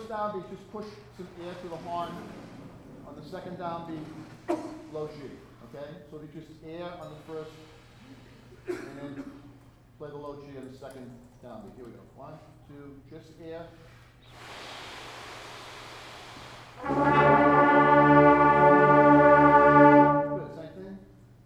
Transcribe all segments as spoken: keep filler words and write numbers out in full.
first downbeat, just push some air to the horn. On the second downbeat, low G, okay? So if you just air on the first, and then play the low G on the second downbeat. Here we go. One, two, just air. Good, same thing.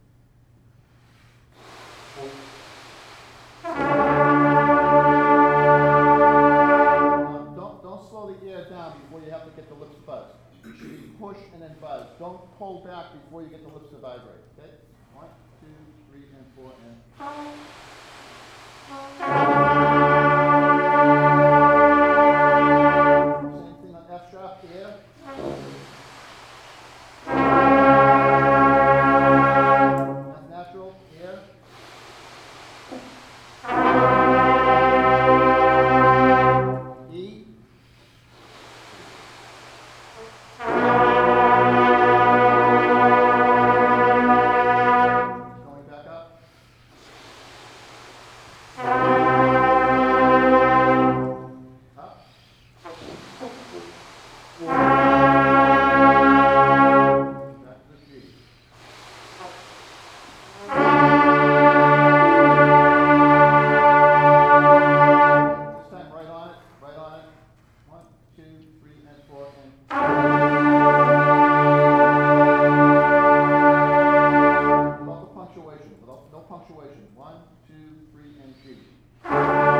Um, don't, don't slow the air down before you have to get the lips buzzed. You should push and then buzz. Don't pull back before you get the lips to vibrate, okay? One, two, three, and four, and... Same thing on F sharp, air. That's natural, air. E. Going back up. Up. Back to the G. This time right on it, right on it. One, two, three, and four, and without the punctuation, without no punctuation. One, two, three, and G.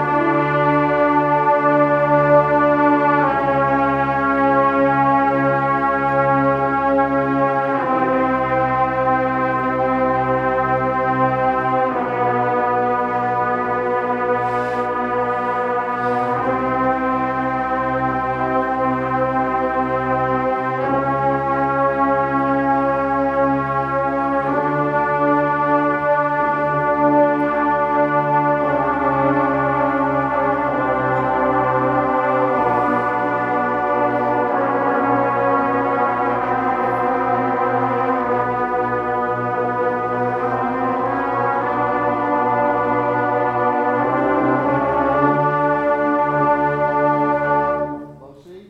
Low C.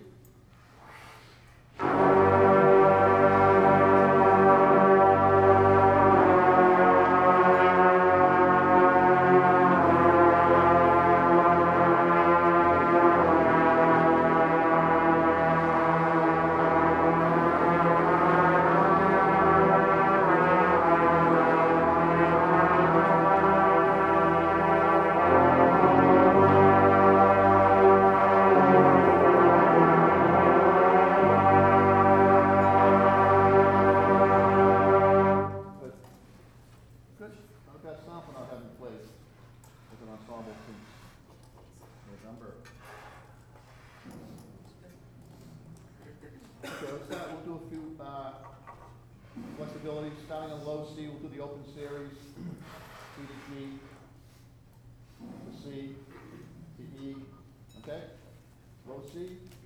Good. Good. I've got something I haven't played as an ensemble since November. Okay, let's start. We'll do a few uh, flexibilities. Starting on low C, we'll do the open series. C to G, to C, to E. Okay? Low C.